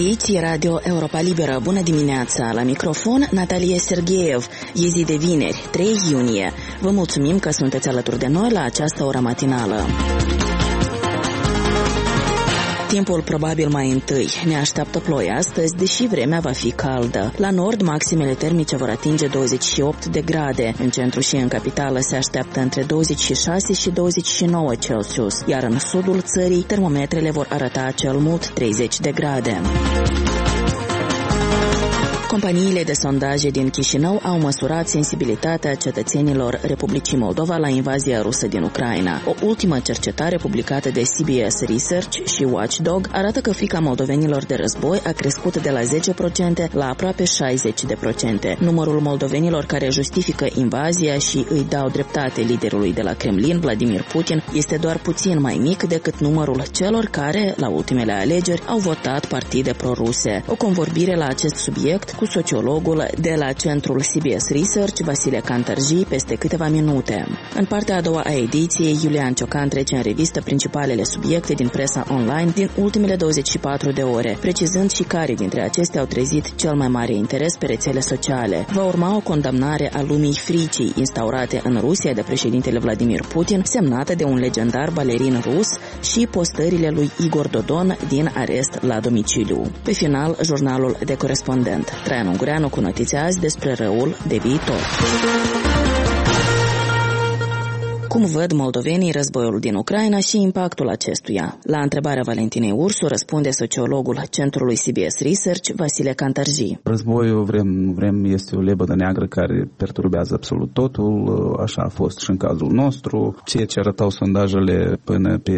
Aici e Radio Europa Liberă. Bună dimineața! La microfon, Natalie Sergeev. E zi de vineri, 3 iunie. Vă mulțumim că sunteți alături de noi la această oră matinală. Timpul probabil mai întâi. Ne așteaptă ploi astăzi, deși vremea va fi caldă. La nord, maximele termice vor atinge 28 de grade. În centru și în capitală se așteaptă între 26 și 29 Celsius, iar în sudul țării termometrele vor arăta cel mult 30 de grade. Companiile de sondaje din Chișinău au măsurat sensibilitatea cetățenilor Republicii Moldova la invazia rusă din Ucraina. O ultimă cercetare publicată de CBS Research și Watchdog arată că frica moldovenilor de război a crescut de la 10% la aproape 60%. Numărul moldovenilor care justifică invazia și îi dau dreptate liderului de la Kremlin, Vladimir Putin, este doar puțin mai mic decât numărul celor care, la ultimele alegeri, au votat partide proruse. O convorbire la acest subiect cu sociologul de la centrul CBS Research, Vasile Cantarji, peste câteva minute. În partea a doua a ediției, Iulian Ciocan trece în revistă principalele subiecte din presa online din ultimele 24 de ore, precizând și care dintre acestea au trezit cel mai mare interes pe rețele sociale. Va urma o condamnare a lumii fricii instaurate în Rusia de președintele Vladimir Putin, semnată de un legendar balerin rus, și postările lui Igor Dodon din arest la domiciliu. Pe final, jurnalul de corespondent. Traian Ungureanu cu notițe azi despre răul de viitor. Cum văd moldovenii războiul din Ucraina și impactul acestuia? La întrebarea Valentinei Ursu răspunde sociologul centrului CBS Research, Vasile Cantarji. Războiul, vrem, este o lebădă neagră care perturbează absolut totul, așa a fost și în cazul nostru. Ceea ce arătau sondajele până pe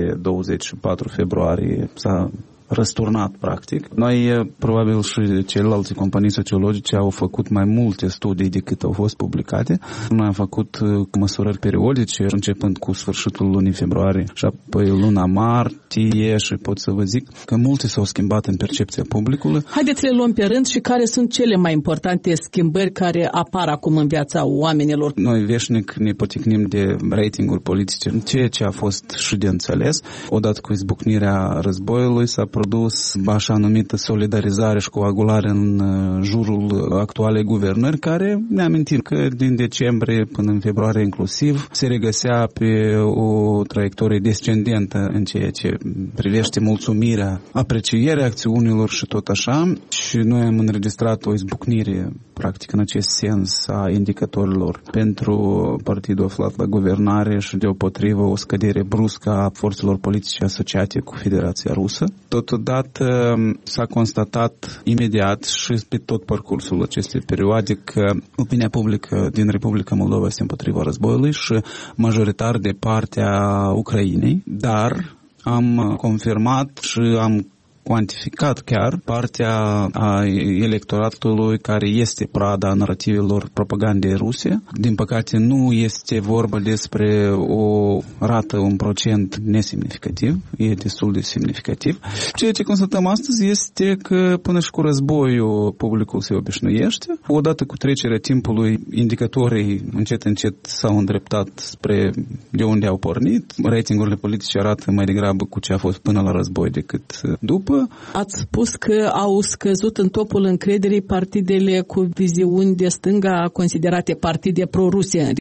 24 februarie s-a răsturnat, practic. Noi, probabil și celelalte companii sociologice au făcut mai multe studii decât au fost publicate. Noi am făcut măsurări periodice, începând cu sfârșitul lunii februarie și apoi luna martie, și pot să vă zic că multe s-au schimbat în percepția publicului. Haideți le luăm pe rând și care sunt cele mai importante schimbări care apar acum în viața oamenilor. Noi veșnic ne poticnim de ratinguri politice, ceea ce a fost și de înțeles. Odată cu izbucnirea războiului s-a produs așa numită solidarizare și coagulare în jurul actualei guvernări, care ne amintim că din decembrie până în februarie inclusiv se regăsea pe o traiectorie descendentă în ceea ce privește mulțumirea, aprecierea acțiunilor și tot așa, și noi am înregistrat o izbucnire practic în acest sens a indicatorilor pentru partidul aflat la guvernare și deopotrivă o scădere bruscă a forțelor politice asociate cu Federația Rusă. Totodată s-a constatat imediat și pe tot parcursul acestei perioade că opinia publică din Republica Moldova este împotriva războiului și majoritar de partea Ucrainei, dar am confirmat și am cuantificat chiar partea a electoratului care este prada narativelor propagandei ruse. Din păcate nu este vorba despre o rată, un procent nesemnificativ, e destul de semnificativ. Ceea ce constatăm astăzi este că până și cu războiul publicul se obișnuiește. Odată cu trecerea timpului, indicatorii încet s-au îndreptat spre de unde au pornit. Ratingurile politice arată mai degrabă cu ce a fost până la război decât după. Ați spus că au scăzut în topul încrederii partidele cu viziuni de stânga considerate partide pro-Rusie.